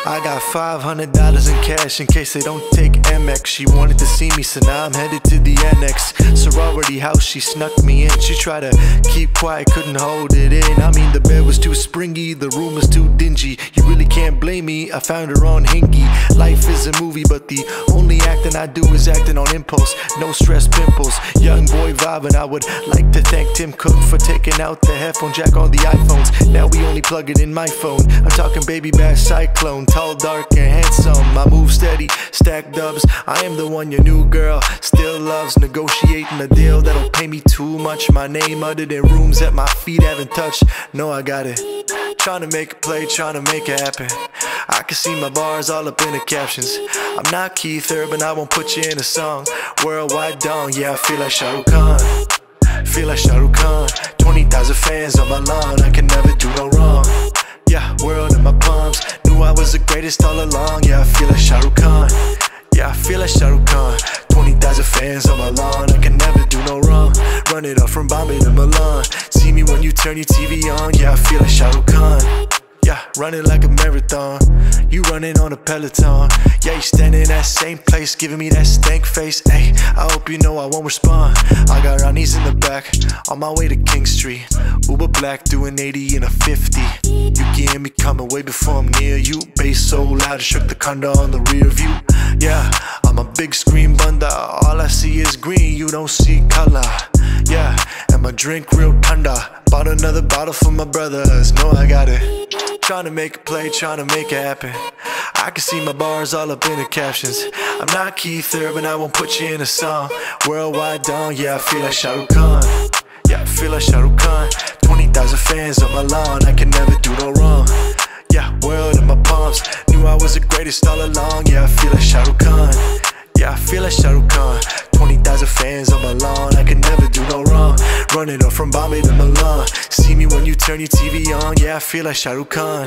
I got $500 in cash in case they don't take Amex. She wanted to see me, so now I'm headed to the annex. Sorority house, she snuck me in. She tried to keep quiet, couldn't hold it in. I mean, the bed was too springy, the room was too dingy. You really can't blame me, I found her on Hingy. Life is a movie, but the only acting I do is acting on impulse. No stress pimples, young boy vibing. I would like to thank Tim Cook for taking out the headphone jack on the iPhones. Now we only plug it in my phone. I'm talking baby bash cyclone, tall, dark, and handsome. I move steady, stack dubs. I am the one your new girl still loves. Negotiating a deal that'll pay me too much. My name uttered in rooms that my feet haven't touched. No, I got it. Trying to make a play, trying to make it happen. I can see my bars all up in the captions. I'm not Keith Urban, I won't put you in a song. Worldwide dong, yeah, I feel like Shah Rukh Khan. Feel like Shah Rukh Khan. 20,000 fans on my lawn, I can never do no wrong. Yeah, world in my palms. Knew I was the greatest all along. Yeah, I feel like Shah Rukh Khan. Yeah, I feel like Shah Rukh Khan. 20,000 fans on my lawn, I can never do no wrong. Run it up from Bombay to Milan. See me when you turn your TV on. Yeah, I feel like Shah Rukh Khan. Yeah, running like a marathon. You running on a Peloton. Yeah, you standing in that same place, giving me that stank face. Ayy, I hope you know I won't respond. I got Ronnie's in the back, on my way to King Street. Uber black, doing 80 in a 50. You can hear me coming way before I'm near you. Bass so loud, it shook the condo on the rear view. Yeah, I'm a big screen bunda. All I see is green, you don't see color. Yeah, and my drink real thunder. Bought another bottle for my brothers, know I got it. Trying to make a play, trying to make it happen. I can see my bars all up in the captions. I'm not Keith Urban, I won't put you in a song. Worldwide dong, yeah, I feel like Shah Rukh Khan. Yeah, I feel like Shah Rukh Khan. 20,000 fans on my lawn, I can never do no wrong. Yeah, world in my palms. Knew I was the greatest all along. Yeah, I feel like Shah Rukh Khan. Yeah, I feel like Shah Rukh Khan. 20,000 fans on my lawn, I can never do no wrong. Running up from Bombay to Milan. See me when you turn your TV on. Yeah, I feel like Shah Rukh Khan.